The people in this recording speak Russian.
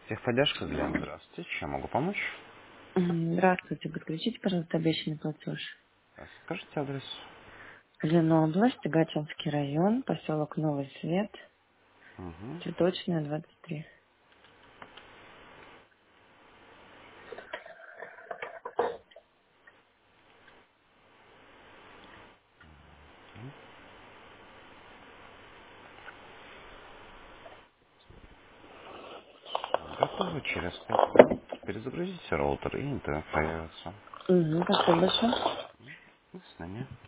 Техподдержка, Глен, здравствуйте. Чем могу помочь? Здравствуйте. Подключите, пожалуйста, обещанный платеж. Скажите адрес. Ленобласть, Гатчинский район, поселок Новый Свет, Угу. Цветочная, 23. Готово. Через 5 минут перезагрузите роутер и интернет появится. Спасибо большое. До свидания.